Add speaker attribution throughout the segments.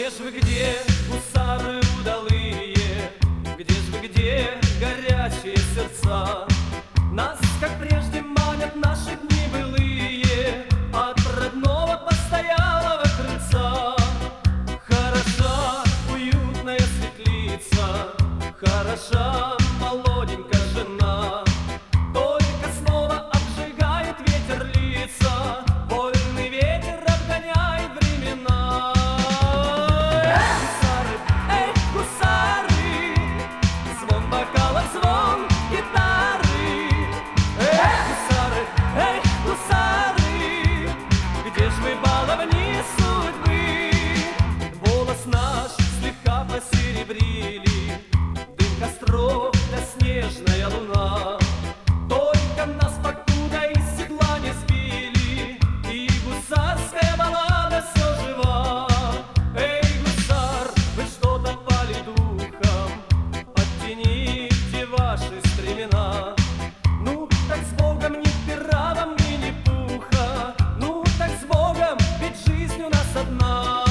Speaker 1: где ж вы, где, гусары удалые? Где ж вы, где, горячие сердца? Нас, как прежде, манят наши дни былые от родного постоялого крыльца. Хороша уютная светлица, хороша молоденькая жена. Только снова обжигает ветер лица, вольный ветер обгоняет времена. Эх, гусары, звон бокалов, звон гитары. Эх, гусары, где ж вы, баловни судьбы? Волос наш слегка посеребрили, дым костров да снежная луна. Только нас покуда из седла не сбили, и гусарская баллада все жива. Эй, гусар, вы что допали духом? Подтяните ваши стремена. Ну так с Богом, ни пера вам, ни пуха. Ну так с Богом, ведь жизнь у нас одна.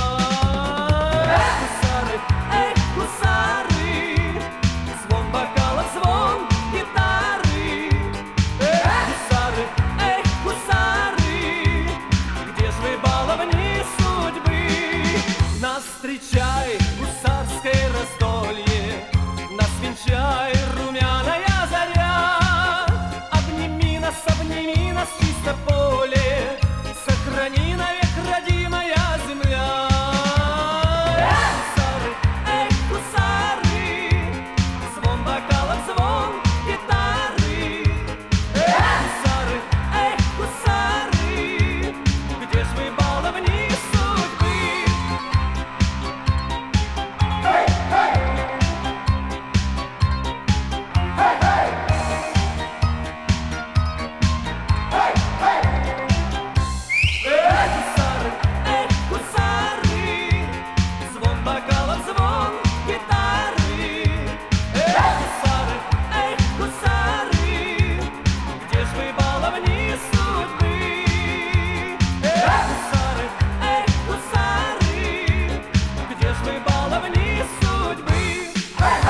Speaker 1: Эх, гусары, звон бокалов, звон гитары. Эх, гусары, где ж вы, баловни судьбы? Нас встречай, гусарское раздолье, нас венчай, румяная заря. Обними нас, чисто поле, сохрани навек, родимая земля. Эх, гусары, звон бокалов, звон гитары. Эх, гусары, где ж вы, баловни судьбы? Эх, гусары, звон бокалов, звон гитары. Эх, гусары, где ж вы, баловни судьбы? Эх, гусары, где ж вы, баловни судьбы?